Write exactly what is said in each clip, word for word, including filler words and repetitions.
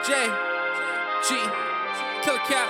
J, G, Killer Cat.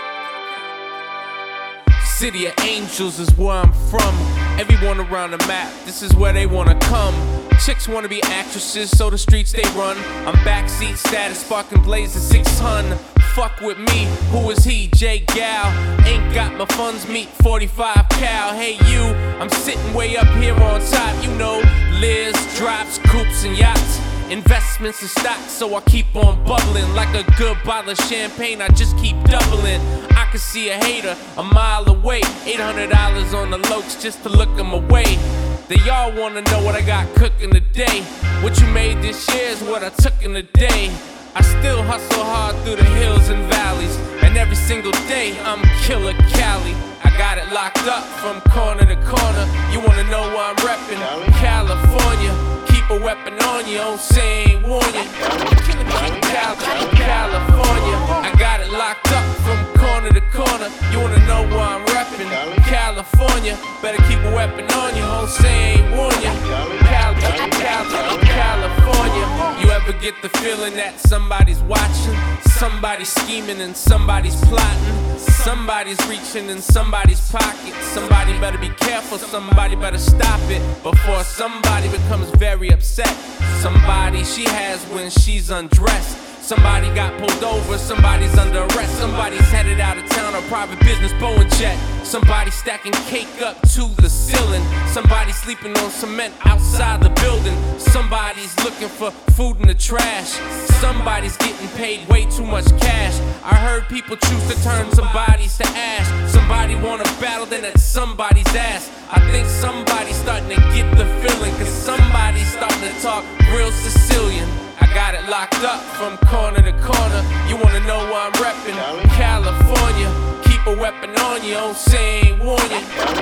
City of Angels is where I'm from. Everyone around the map, this is where they wanna come. Chicks wanna be actresses, so the streets they run. I'm backseat status, sparking blazing six ton. Fuck with me, who is he? J Gal. Ain't got my funds, meet forty-five cal. Hey you, I'm sitting way up here on top. You know, Liz, drops, coupes and yachts. Investments and stocks, so I keep on bubbling. Like a good bottle of champagne, I just keep doubling. I can see a hater a mile away. eight hundred dollars on the lokes just to look them away. They all wanna know what I got cooking today. What you made this year is what I took in the day. I still hustle hard through the hills and valleys, and every single day I'm Killer Cali. I got it locked up from corner to corner. You wanna know where I'm reppin'? California. Keep a weapon on you, don't say ain't warn you. Killer Cali, California. I got it locked up from corner to corner. You wanna know where I'm reppin'? California. Better keep a weapon on you, don't say ain't warn you. Cali, Cali, California. You ever get the feeling that somebody's watching, somebody's scheming and somebody's plotting, somebody's reaching in somebody's pocket? Somebody better be careful, somebody better stop it before somebody becomes very upset. Somebody she has when she's undressed. Somebody got pulled over, somebody's under arrest. Somebody's headed out of town on private business Boeing jet. Somebody stacking cake up to the ceiling. Somebody sleeping on cement outside the building. Somebody's looking for food in the trash. Somebody's getting paid way too much cash. I heard people choose to turn some bodies to ash. Somebody wanna battle, then at somebody's ass. I think somebody's starting to get the feeling, cause somebody's starting to talk real Sicilian. I got it locked up from corner to corner. You wanna know where I'm reppin'? California. Keep a weapon on you, don't say ain't warn you.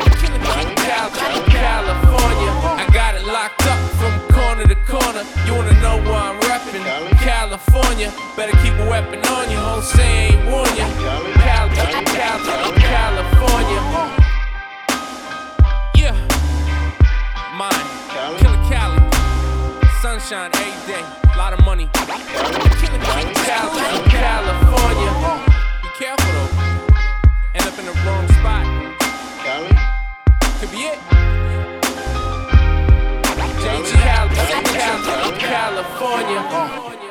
California. I got it locked up from corner to corner. You wanna know where I'm reppin'? California. Better keep a weapon on you, don't say ain't warn you. California. Yeah. Mine. Killer Cali. Sunshine every day. A lot of money. California. Be careful though. End up in the wrong spot. Could be it. J G California.